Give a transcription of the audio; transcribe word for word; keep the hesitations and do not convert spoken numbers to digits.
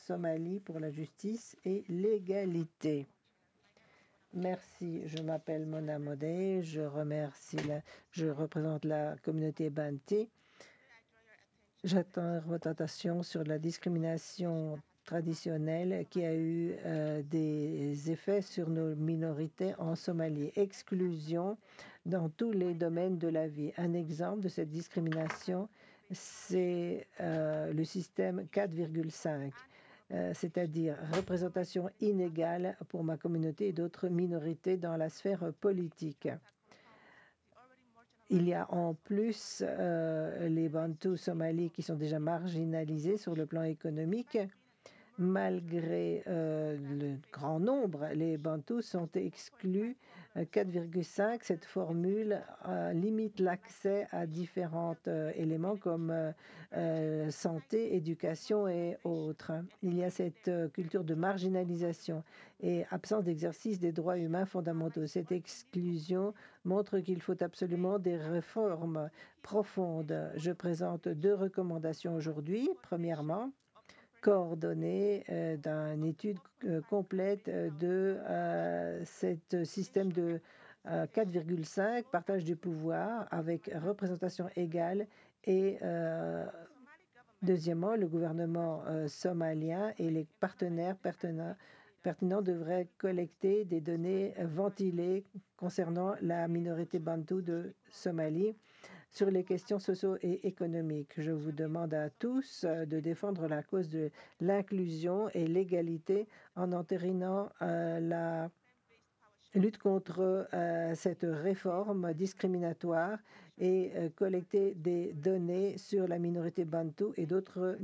Somalie pour la justice et l'égalité. Merci, je m'appelle Mona Modé, je remercie la, je représente la communauté Banti. J'attends votre attention sur la discrimination traditionnelle qui a eu euh, des effets sur nos minorités en Somalie. Exclusion dans tous les domaines de la vie. Un exemple de cette discrimination, c'est euh, le système quatre virgule cinq. Euh, c'est-à-dire représentation inégale pour ma communauté et d'autres minorités dans la sphère politique. Il y a en plus euh, les Bantous somalis qui sont déjà marginalisés sur le plan économique. Malgré euh, le grand nombre, les Bantous sont exclus. quatre virgule cinq, cette formule euh, limite l'accès à différents euh, éléments comme euh, euh, santé, éducation et autres. Il y a cette euh, culture de marginalisation et absence d'exercice des droits humains fondamentaux. Cette exclusion montre qu'il faut absolument des réformes profondes. Je présente deux recommandations aujourd'hui. Premièrement, coordonnée euh, d'une étude euh, complète de euh, ce système de euh, quatre virgule cinq, partage du pouvoir avec représentation égale et euh, deuxièmement, le gouvernement euh, somalien et les partenaires pertinents, pertinents devraient collecter des données ventilées concernant la minorité bantou de Somalie sur les questions socio et économiques. Je vous demande à tous de défendre la cause de l'inclusion et l'égalité en entérinant euh, la lutte contre euh, cette réforme discriminatoire et euh, collecter des données sur la minorité bantou et d'autres